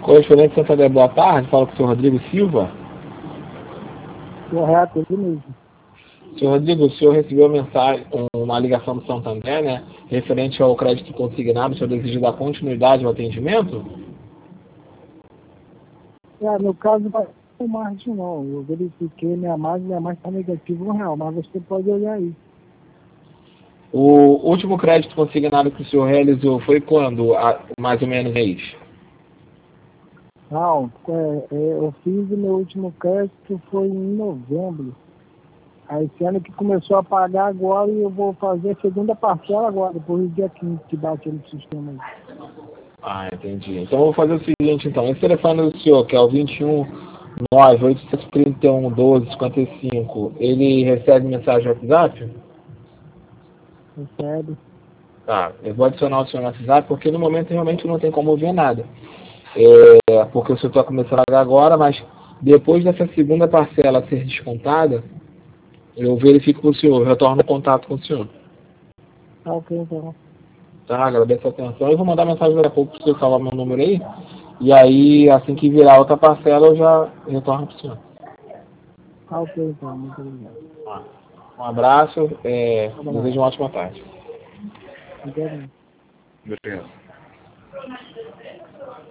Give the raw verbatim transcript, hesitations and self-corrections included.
Correspondente Santander, boa tarde. Fala com o senhor Rodrigo Silva. Correto, ele mesmo. Senhor Rodrigo, o senhor recebeu uma mensagem, uma ligação do Santander, né? Referente ao crédito consignado, o senhor deseja dar continuidade ao atendimento? É, no caso, não tem margem não. Eu verifiquei minha margem, minha margem está negativa um real, mas você pode olhar aí. O último crédito consignado que o senhor realizou foi quando, a, mais ou menos mês? Não, é, é, eu fiz o meu último crédito foi em novembro. Aí esse ano que começou a pagar agora e eu vou fazer a segunda parcela agora, depois do dia quinze que bate no sistema aí. Ah, entendi. Então eu vou fazer o seguinte, então. Esse telefone do senhor, que é o vinte e um, nove, oitocentos e trinta e um, doze, cinquenta e cinco, ele recebe mensagem no WhatsApp? Recebe. Tá, eu vou adicionar o senhor no WhatsApp, porque no momento realmente não tem como ver nada. É, porque o senhor está começando a pagar agora, mas depois dessa segunda parcela ser descontada, eu verifico com o senhor, eu retorno o contato com o senhor. Tá ok, então. Tá, agradeço a atenção. Eu vou mandar mensagem daqui a pouco para o senhor salvar meu número aí. E aí, assim que virar outra parcela, eu já retorno para o senhor. Tá ok, então. Muito obrigado. Um abraço, é, Um abraço. desejo uma ótima tarde. Obrigado. Obrigado.